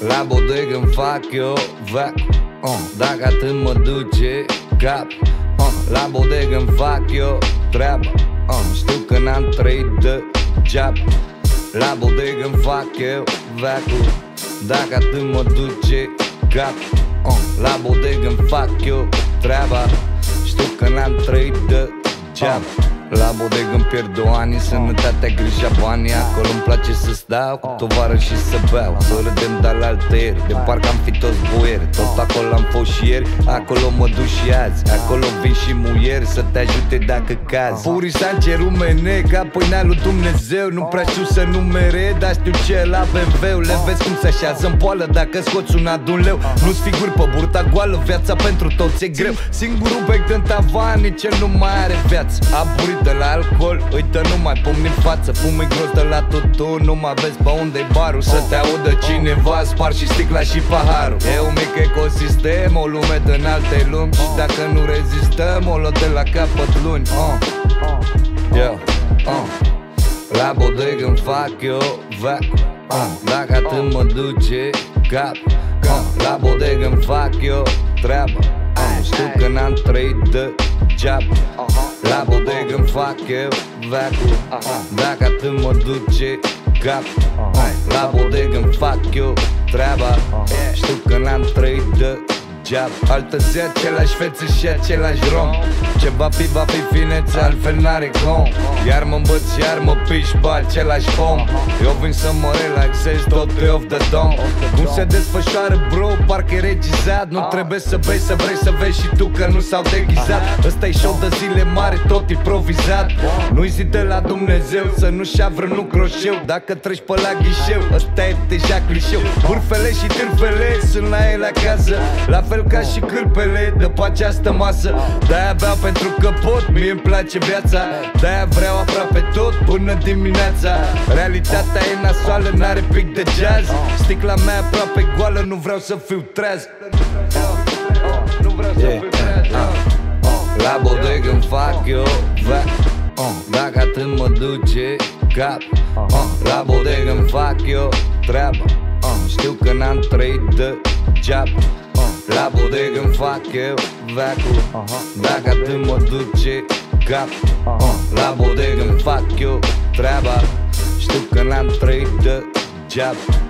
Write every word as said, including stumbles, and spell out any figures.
La bodegă îmi fac eu vac, uh, dacă atât mă duce cap, uh, la bodegă îmi fac eu treaba, uh, știu că n-am trăit degeaba. La bodegă îmi fac eu vacul, dacă atât mă duce cap, uh, la bodegă îmi fac eu treaba, știu că n-am trăit degeaba. La bodegă îmi pierd o ani, sănătatea, grija, banii. Acolo îmi place să stau cu tovară și să beau, să râdem de la altăieri, de parcă am fi toți boieri. Tot acolo am fost și ieri, acolo mă duc și azi. Acolo vin și muieri să te ajute dacă cazi. Purii s-a cerut mene ca pâinea lui Dumnezeu. Nu prea știu să numere, dar știu ce la B M W. Le vezi cum se așează în poală dacă scoți una de un leu. Nu-ți figuri pe burta goală, viața pentru toți e greu. Singurul bec în tavan e cel nu mai are viață. A burit de la alcool, uite nu mai pumni în față. Fumii gros de la tutun, nu mai vezi pe unde-i barul. Să te audă cineva, spar și sticla și paharul. E un mic ecosistem, o lume din alte lumi. Și dacă nu rezistăm, o luăm de la capăt luni. uh. Yeah. uh. La bodegă îmi fac eu vac, uh. dacă atât mă duce cap, uh. la bodegă îmi fac eu treaba, uh. știu că n-am trăit degeaba. La bodegă îmi fac eu vacul, dacă atât mă duce cap, la bodegă îmi fac eu treaba, știu că n-am trăit degeaba. Altă zi același fețe și același rom. Ce va fi, va fi finețe, altfel n-are cum. Iar mă învăț, iar mă piși pe același pom. Eu vin să mă relaxez, tot e off the dome. Cum se desfășoară bro, parcă e regizat. Nu trebuie să bei, să vrei să vezi și tu că nu s-au deghizat. Ăsta-i show de zile mari, tot improvizat. Nu-i zi de la Dumnezeu, să nu-și ia vreun croșeu. Dacă treci pe la ghișeu, ăsta e deja clișeu. Vârfele și târfele sunt la el acasă, la fel ca și cârpele de pe această masă. De-aia beau pentru că pot, mie-mi place viața. De-aia vreau aproape tot până dimineața. Realitatea e nasoală, n-are pic de jazz. Sticla mea aproape goală, nu vreau să fiu treaz. Nu vreau să fiu treaz. La bodegă îmi fac eu vac, dacă atât mă duce cap, la bodegă îmi fac eu treaba, știu că n-am trăit degeaba. La bodegă îmi fac eu vacul, dacă atât mă duce cap, la bodegă îmi fac eu treaba, știu că n-am trăit degeaba.